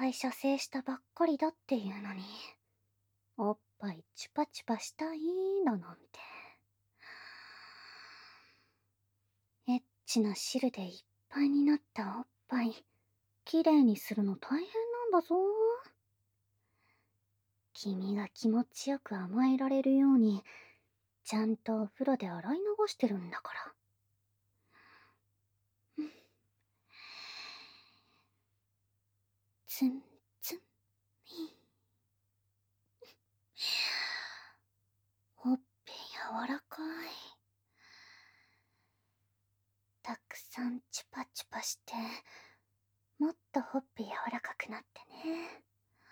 回射精したばっかりだっていうのに、おっぱいチュパチュパしたいだなんて。エッチな汁でいっぱいになったおっぱい、きれいにするの大変なんだぞ。君が気持ちよく甘えられるように、ちゃんとお風呂で洗い流してるんだから。ツンツンミほっぺ柔らかい。たくさんチュパチュパして、もっとほっぺ柔らかくなってね。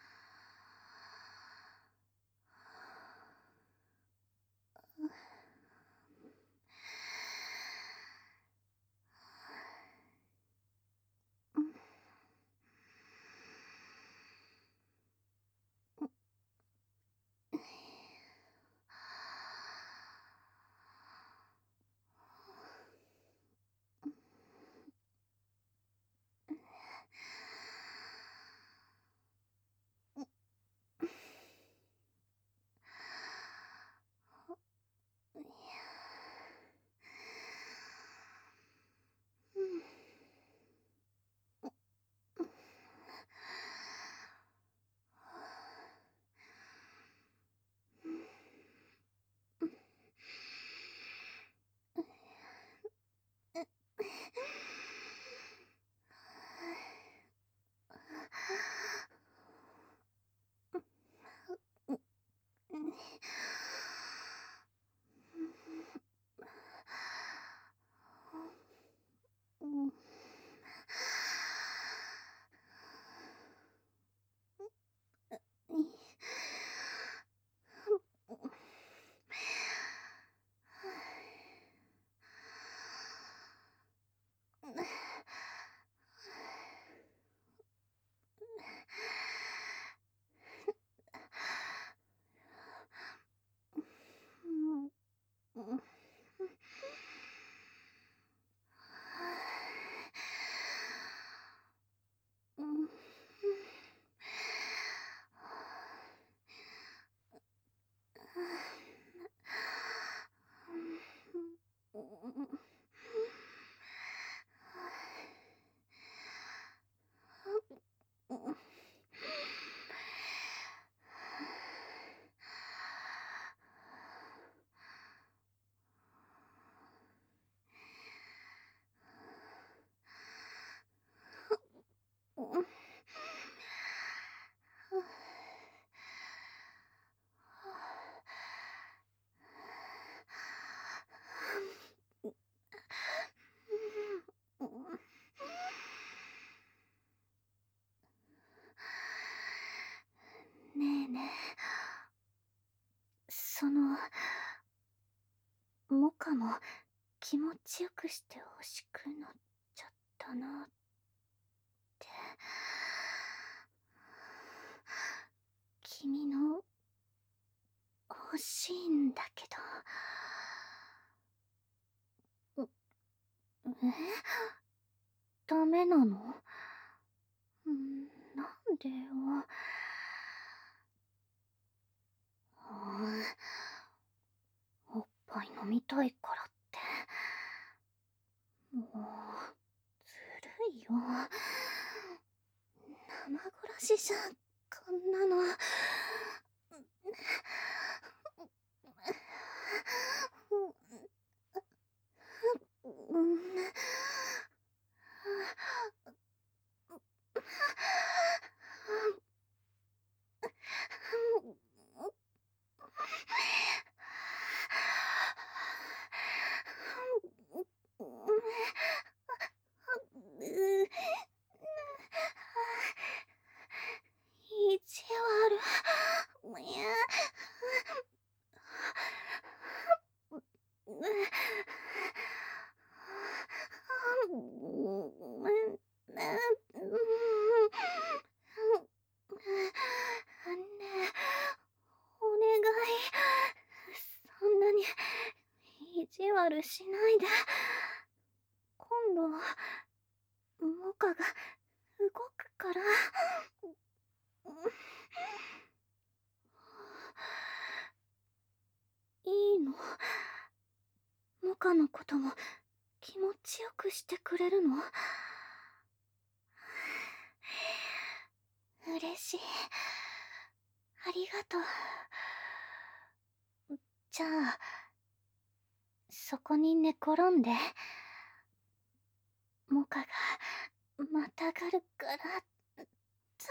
ねえねえ、モカも気持ちよくしてほしくなっちゃったなって。君の欲しいんだけど。ダメなの？なんでよ。おっぱい飲みたいからって。もう、ずるいよ。生殺しじゃん、こんなの。意地悪。お願い。そんなに意地悪しないで。今度はモカが動くから。 かのことも気持ちよくしてくれるの？嬉しい。ありがとう。じゃあ、そこに寝転んで。モカがまたがるから、と。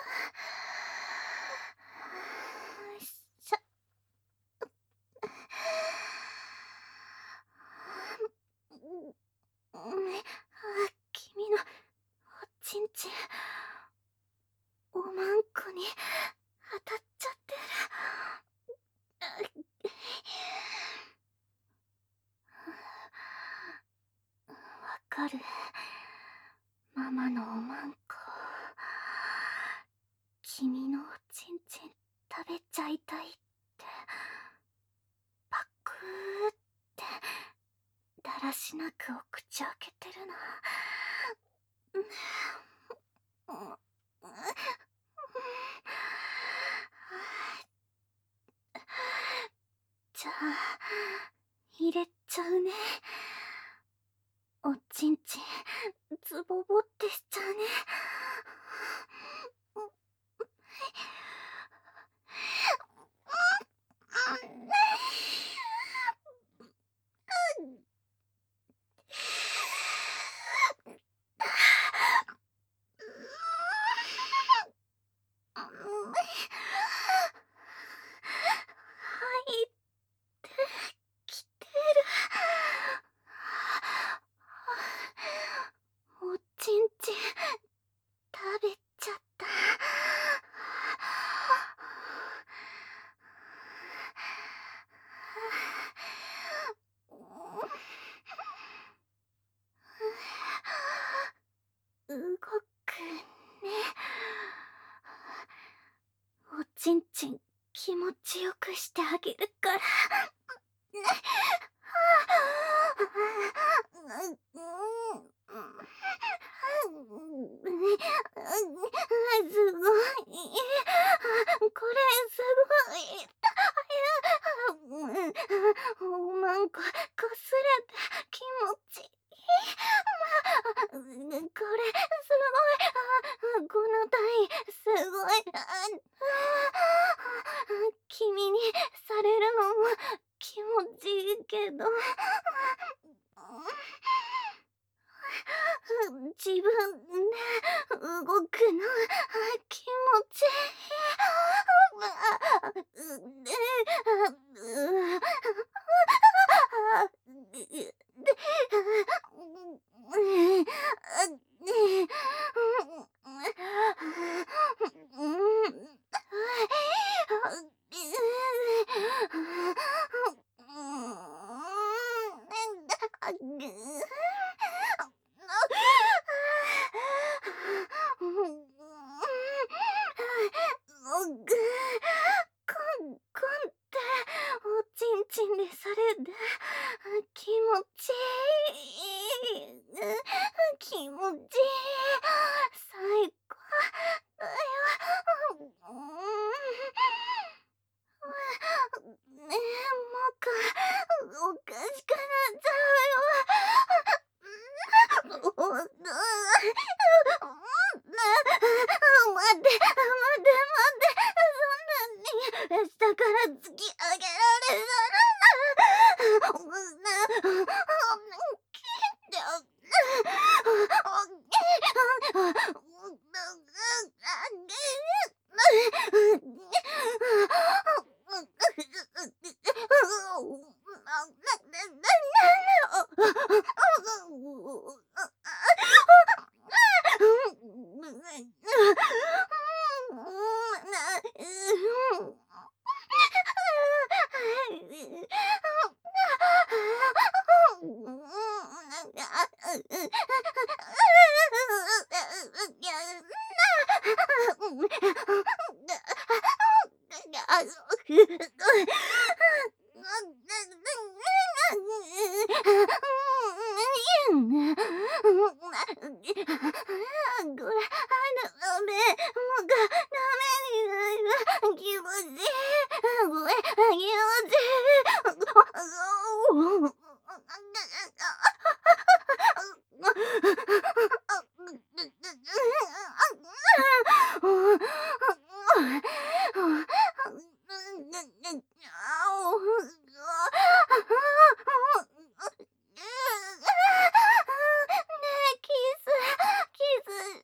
さ、君のおちんちん、おまんこに当たっちゃってる。わかる。ママのおまんこ。君のおちんちん食べちゃいたいって、パクーってだらしなくお口開けてるの。じゃあ、入れちゃうね。おちんちん、ズボボってしちゃうね。入ってきてる。おちんちん食べちゃった。動くね。おちんちん気持ちよくしてあげるから。すごい。これすごい。おまんここすれて気持ちいい。これすごい。この体位すごい。君にされるのも気持ちいいけど、自分で動くの気持ちいい。コンっておちんちんでされて気持ちいい。気持ちいい。最高だよ。ねえ、モカ、おかしくなっちゃうよ。待って。そんなに下から突き上げられたら。ごめん、あげようぜ。 え、キス、キスして。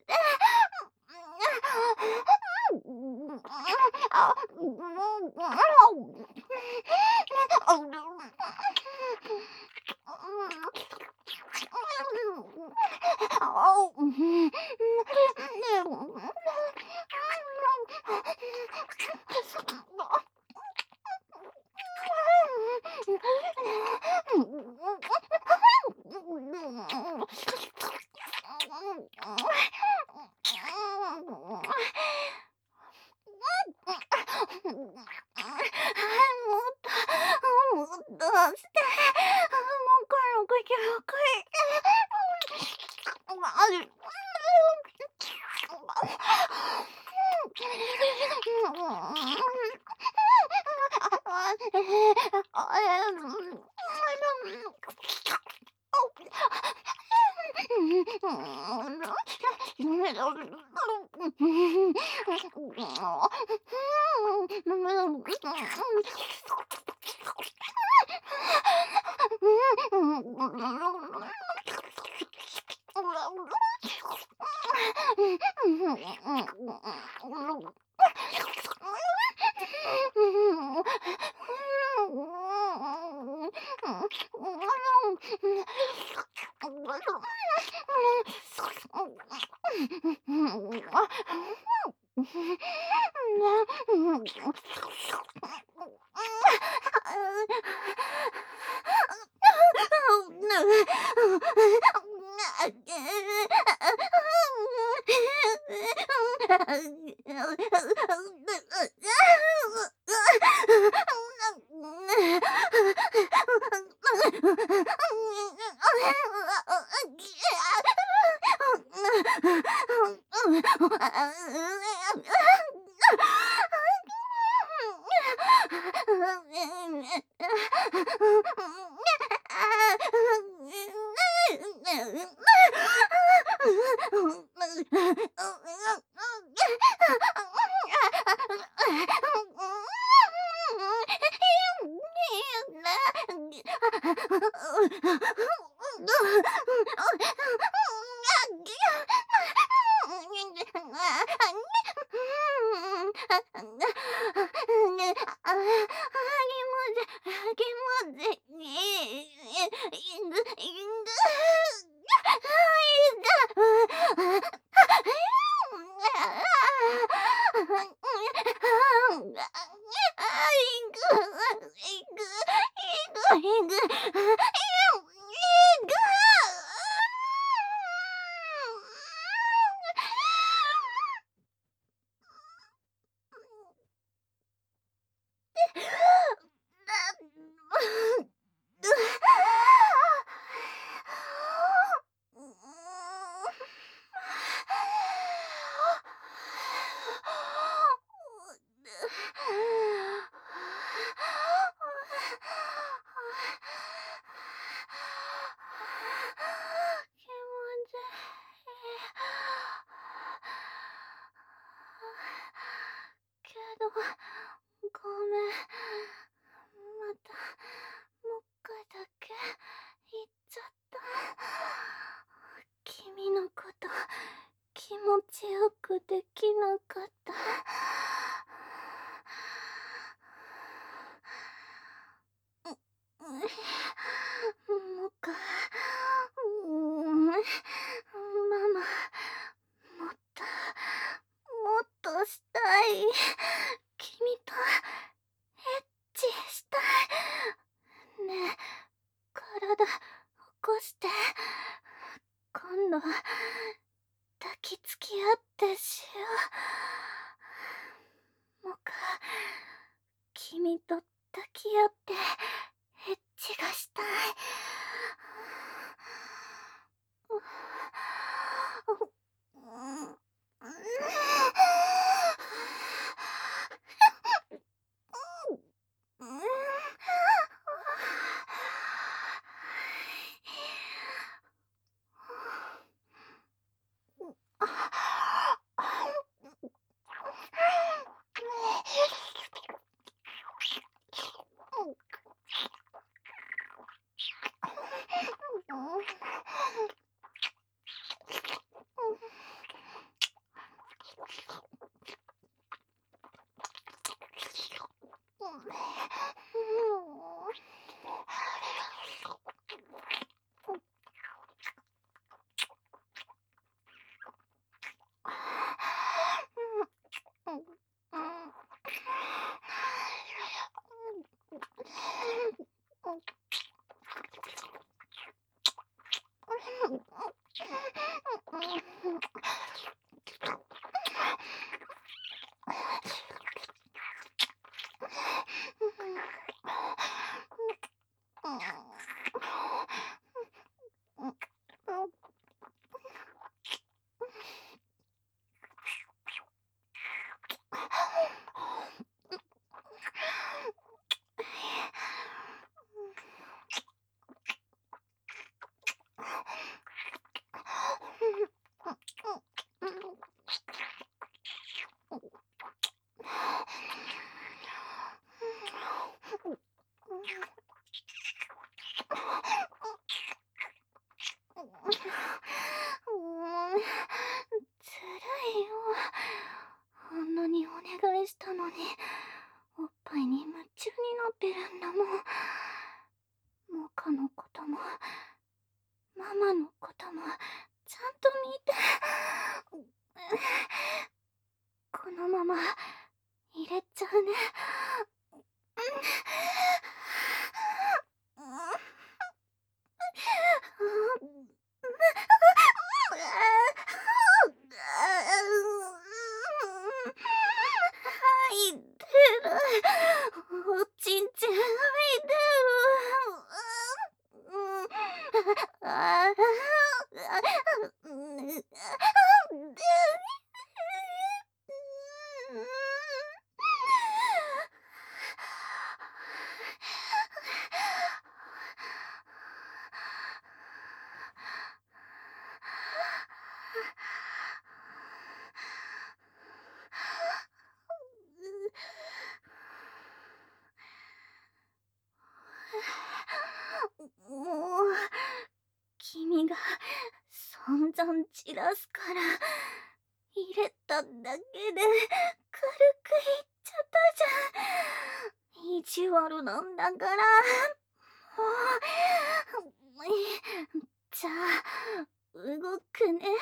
もっとして。もうこの口をくいけど、ごめん。また、もう一回だけ言っちゃった。君のこと、気持ちよくできなかった。もうか、ママ、もっと、もっとしたい。君とエッチしたい。ねえ、体起こして。今度は抱きつき合ってしよう。もか、君と抱き合ってエッチがしたい。 あんなにお願いしたのに、おっぱいに夢中になってるんだもん。モカのことも、ママのことも、ちゃんと見て。このまま、入れちゃうね。吐いてる。おちんちん吐いてる。もう、君が散々散らすから、入れただけで軽くいっちゃったじゃん。意地悪なんだから。もう、じゃあ、動くね。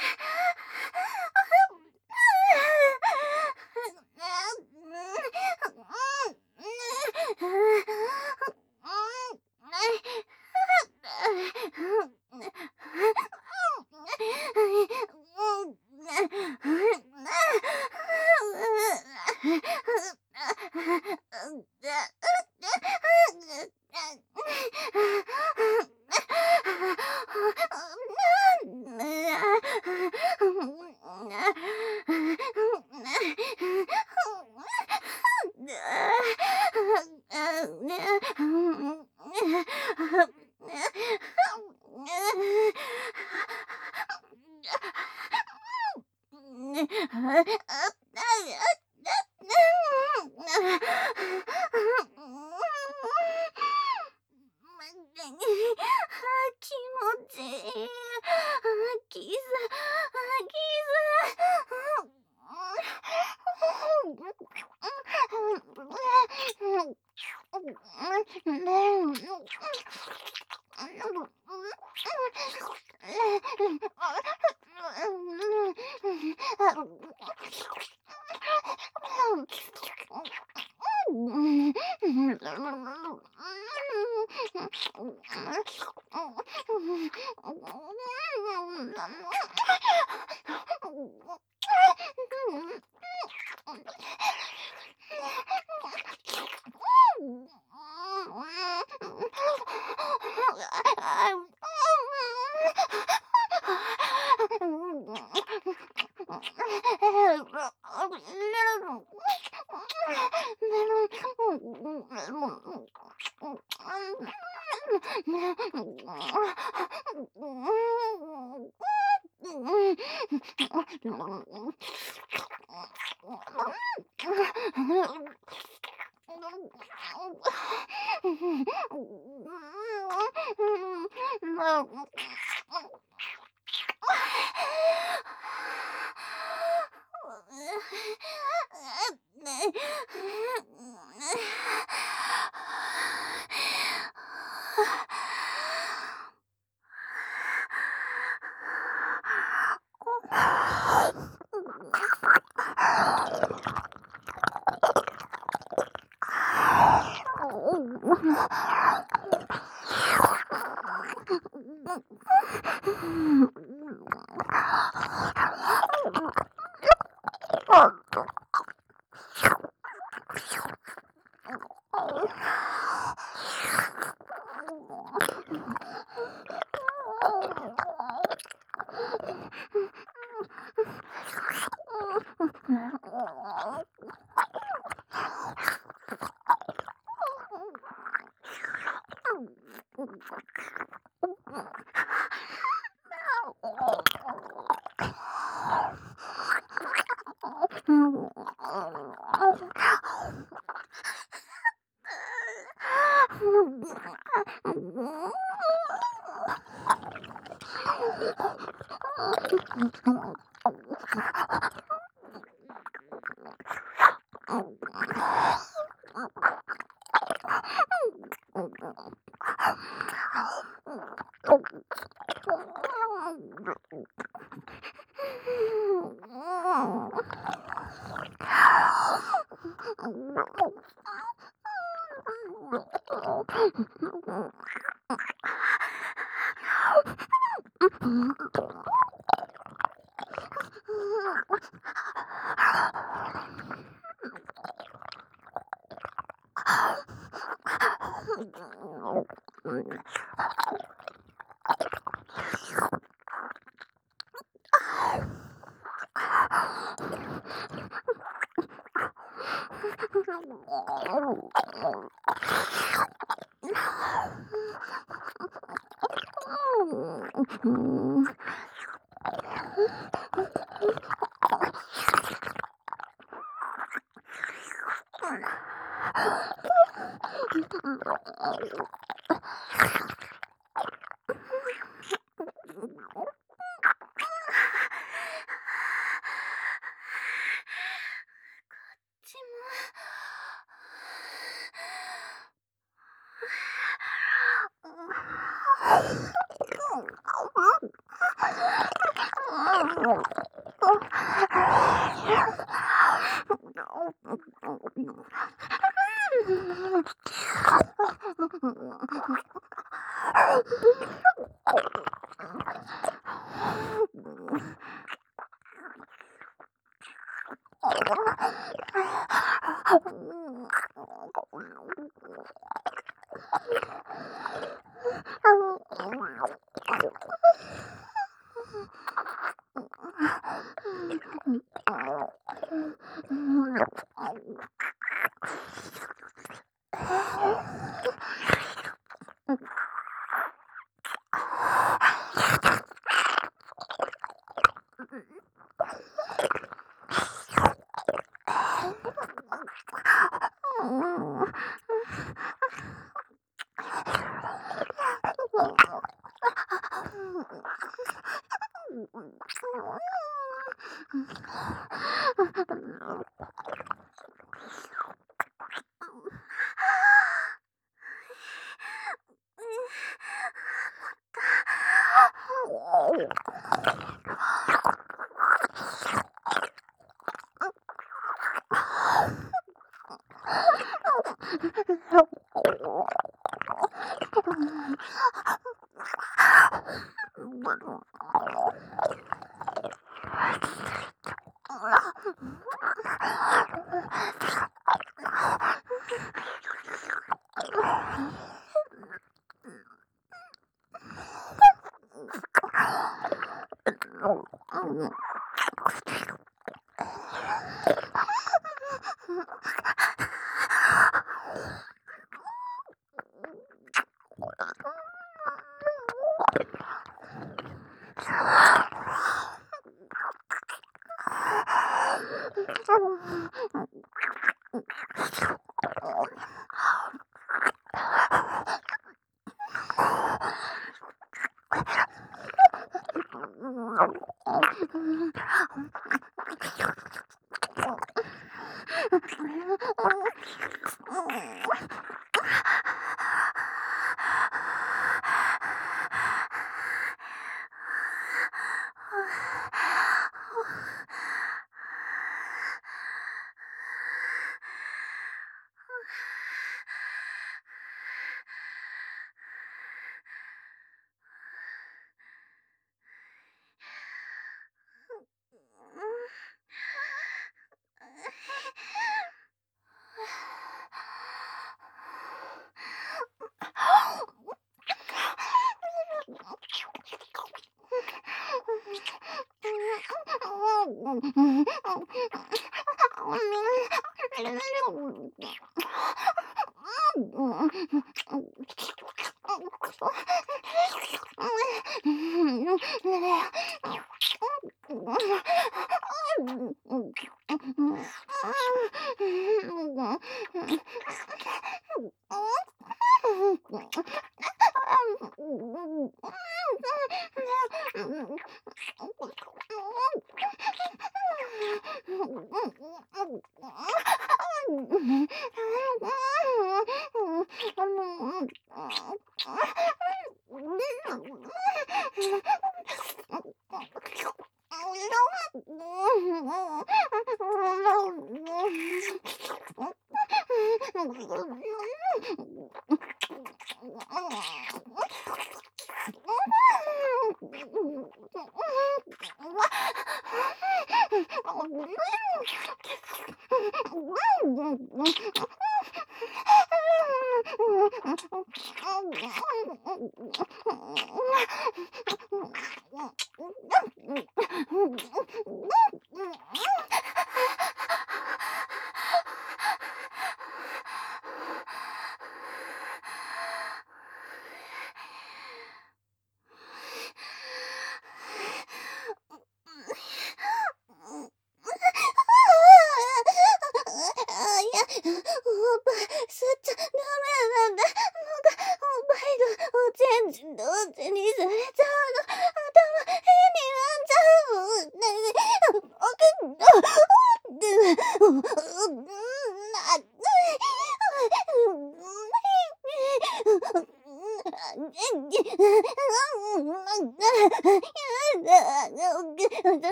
気持ちいい。キス、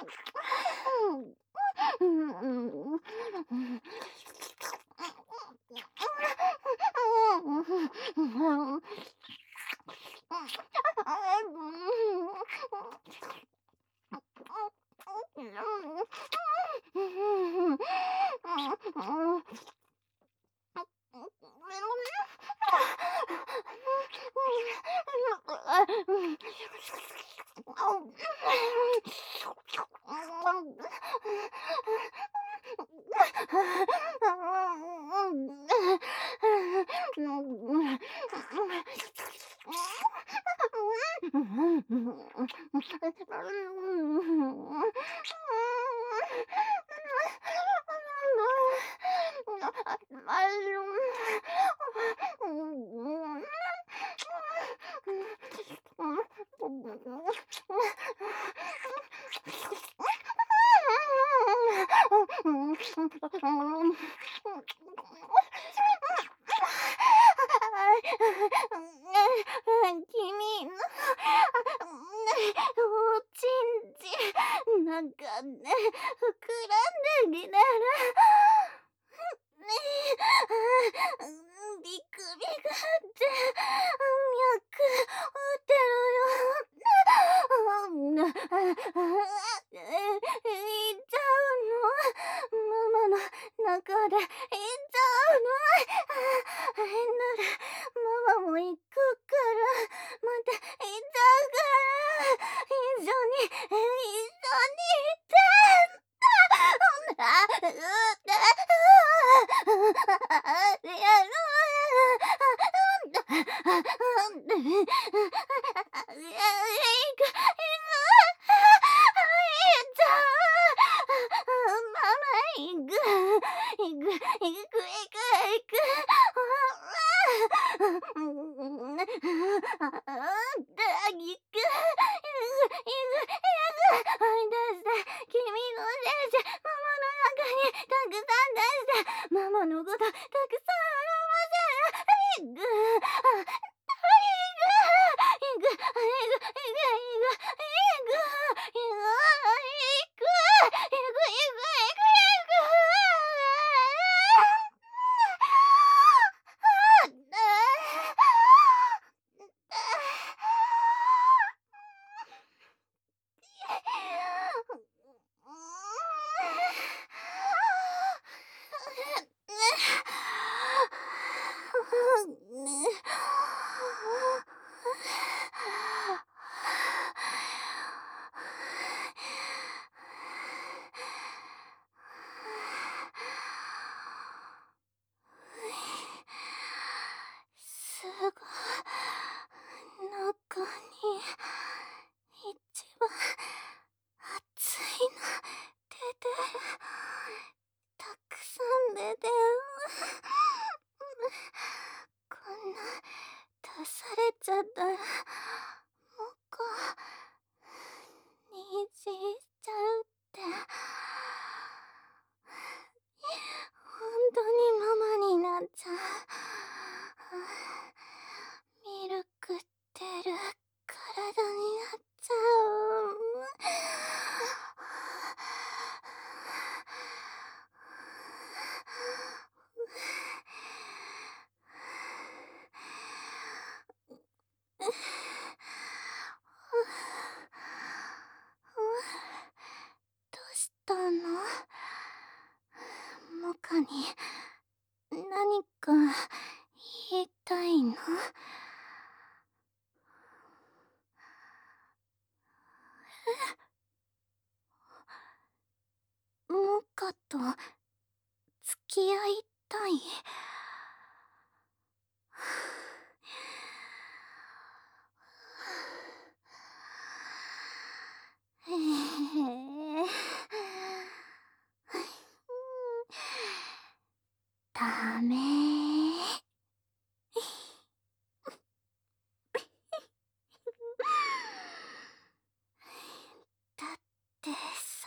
君のおちんちなんかね膨らんできてる。ビクビクって脈打ってるよ。いっちゃうの。ママの中でいっちゃうの。変ならママも行くから。また行っちゃうから。一緒に行って君の先生、ママの中にたくさん出して、ママのことたくさん表せる。いく、いく、いく、いく、いく、いく、いすぐ中に一番熱いの出てる。たくさん出てる。こんな出されちゃったらもう妊娠しちゃうって。本当にママになっちゃう。ミルク出る体になっちゃう。どうしたの？モカに何か言いたいの？モカと付き合いたい？ダメだってさ、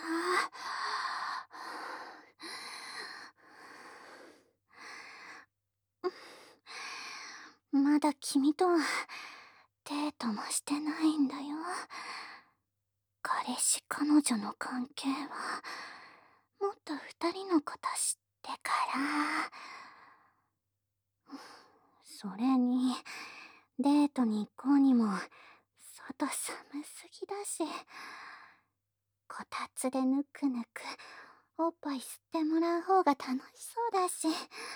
まだ君とはデートもしてないんだよ。彼彼氏彼女の関係はもっと二人のこと知ってから。それにデートに行こうにも外寒すぎだし、こたつでぬくぬくおっぱい吸ってもらう方が楽しそうだし。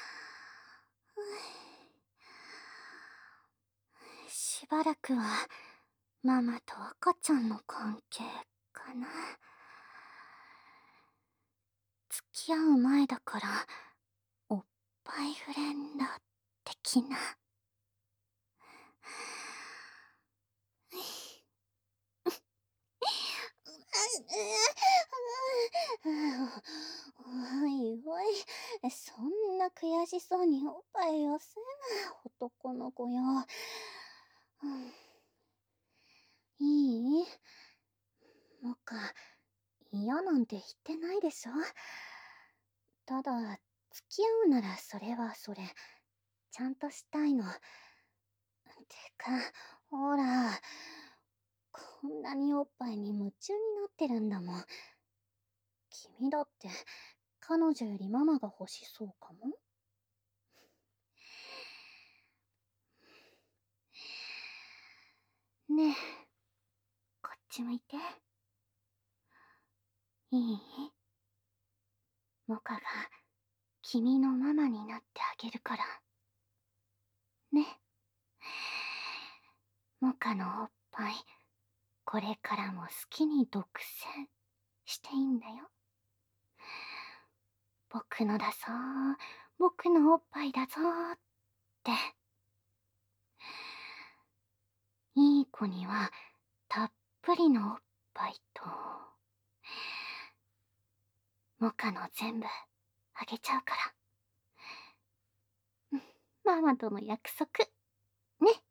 しばらくはママと赤ちゃんの関係かな。付き合う前だからおっぱいフレンド的な。おいおい、そんな悔しそうにおっぱい寄せな、男の子よ。いい？もか、嫌なんて言ってないでしょ。ただ、付き合うならそれはそれ、ちゃんとしたいの。てか、ほら、こんなにおっぱいに夢中になってるんだもん。君だって、彼女よりママが欲しそうかも。ねえ、こっち向いて。いい？モカが君のママになってあげるから。ね。モカのおっぱい、これからも好きに独占していいんだよ。僕のだぞー、僕のおっぱいだぞーって。いい子にはたっぷりのおっぱいと、モカの全部あげちゃうから。ママとの約束ね。